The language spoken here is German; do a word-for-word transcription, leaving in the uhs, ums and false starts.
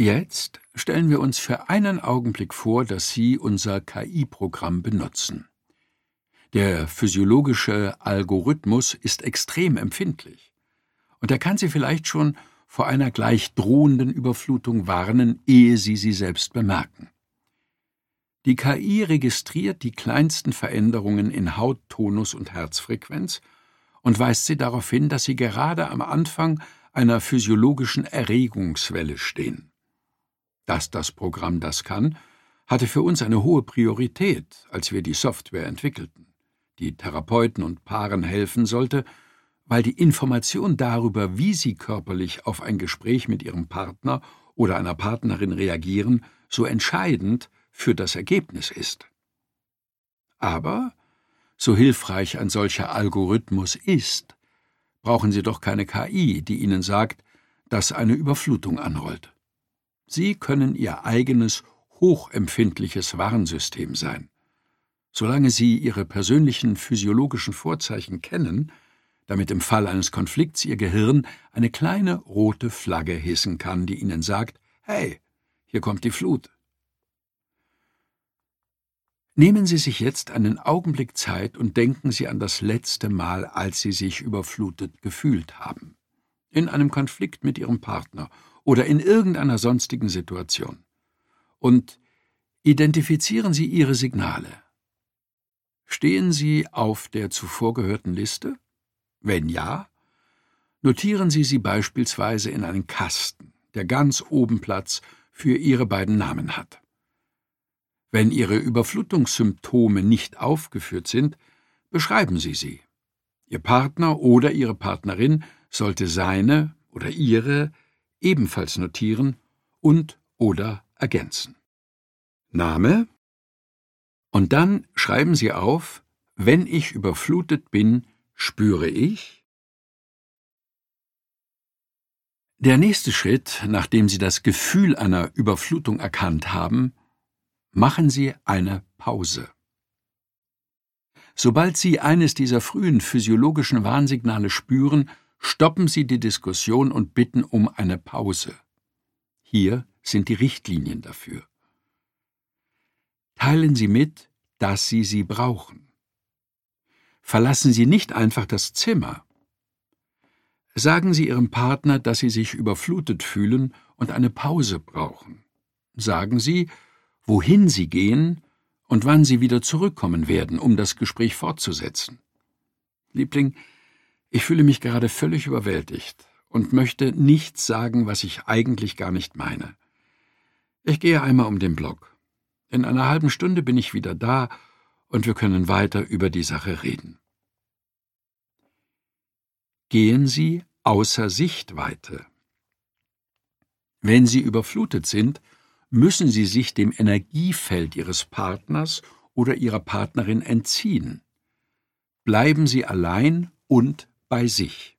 Jetzt stellen wir uns für einen Augenblick vor, dass Sie unser K I-Programm benutzen. Der physiologische Algorithmus ist extrem empfindlich und er kann Sie vielleicht schon vor einer gleich drohenden Überflutung warnen, ehe Sie sie selbst bemerken. Die K I registriert die kleinsten Veränderungen in Hauttonus und Herzfrequenz und weist Sie darauf hin, dass Sie gerade am Anfang einer physiologischen Erregungswelle stehen. Dass das Programm das kann, hatte für uns eine hohe Priorität, als wir die Software entwickelten, die Therapeuten und Paaren helfen sollte, weil die Information darüber, wie sie körperlich auf ein Gespräch mit ihrem Partner oder einer Partnerin reagieren, so entscheidend für das Ergebnis ist. Aber, so hilfreich ein solcher Algorithmus ist, brauchen Sie doch keine K I, die Ihnen sagt, dass eine Überflutung anrollt. Sie können Ihr eigenes, hochempfindliches Warnsystem sein. Solange Sie Ihre persönlichen physiologischen Vorzeichen kennen, damit im Fall eines Konflikts Ihr Gehirn eine kleine rote Flagge hissen kann, die Ihnen sagt, hey, hier kommt die Flut. Nehmen Sie sich jetzt einen Augenblick Zeit und denken Sie an das letzte Mal, als Sie sich überflutet gefühlt haben. In einem Konflikt mit Ihrem Partner oder in irgendeiner sonstigen Situation. Und identifizieren Sie Ihre Signale. Stehen Sie auf der zuvor gehörten Liste? Wenn ja, notieren Sie sie beispielsweise in einen Kasten, der ganz oben Platz für Ihre beiden Namen hat. Wenn Ihre Überflutungssymptome nicht aufgeführt sind, beschreiben Sie sie. Ihr Partner oder Ihre Partnerin sollte seine oder ihre ebenfalls notieren und oder ergänzen. Name? Und dann schreiben Sie auf, wenn ich überflutet bin, spüre ich? Der nächste Schritt, nachdem Sie das Gefühl einer Überflutung erkannt haben, machen Sie eine Pause. Sobald Sie eines dieser frühen physiologischen Warnsignale spüren, stoppen Sie die Diskussion und bitten um eine Pause. Hier sind die Richtlinien dafür. Teilen Sie mit, dass Sie sie brauchen. Verlassen Sie nicht einfach das Zimmer. Sagen Sie Ihrem Partner, dass Sie sich überflutet fühlen und eine Pause brauchen. Sagen Sie, wohin Sie gehen und wann Sie wieder zurückkommen werden, um das Gespräch fortzusetzen. Liebling, ich fühle mich gerade völlig überwältigt und möchte nichts sagen, was ich eigentlich gar nicht meine. Ich gehe einmal um den Block. In einer halben Stunde bin ich wieder da und wir können weiter über die Sache reden. Gehen Sie außer Sichtweite. Wenn Sie überflutet sind, müssen Sie sich dem Energiefeld Ihres Partners oder Ihrer Partnerin entziehen. Bleiben Sie allein und bei sich.